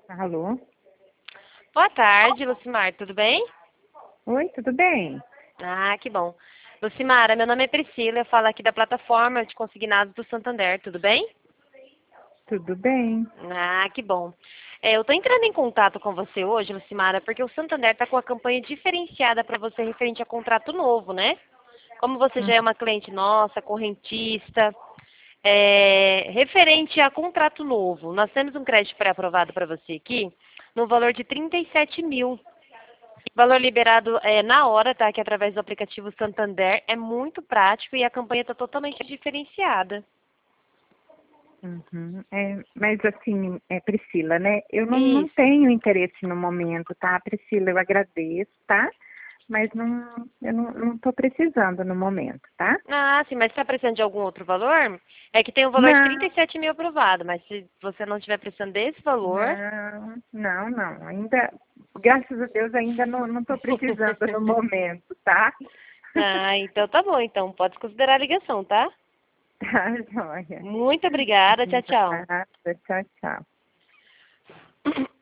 Alô? Boa tarde, Lucimar, tudo bem? Oi, tudo bem? Ah, que bom. Lucimara, meu nome é Priscila, eu falo aqui da plataforma de consignados do Santander, tudo bem? Tudo bem. Ah, que bom. Eu estou entrando em contato com você hoje, Lucimara, porque o Santander está com a campanha diferenciada para você referente a contrato novo, né? Como você Hum, já é uma cliente nossa, correntista, referente a contrato novo, nós temos um crédito pré-aprovado para você aqui, no valor de 37 mil. Valor liberado na hora, tá? Que é através do aplicativo Santander. É muito prático e a campanha está totalmente diferenciada. uhum. Mas assim, Priscila, né? Eu não Isso. tenho interesse no momento, tá? Priscila, eu agradeço, tá? Mas eu não tô precisando no momento, tá? Ah, sim, mas você está precisando de algum outro valor? É que tem o valor de Não, 37 mil aprovado, mas se você não estiver precisando desse valor. não. Ainda, graças a Deus, ainda não tô precisando no momento, tá? Ah, então tá bom, então pode considerar a ligação, tá? Tá, joia. Muito obrigada, tchau, tchau. Nada, tchau, tchau.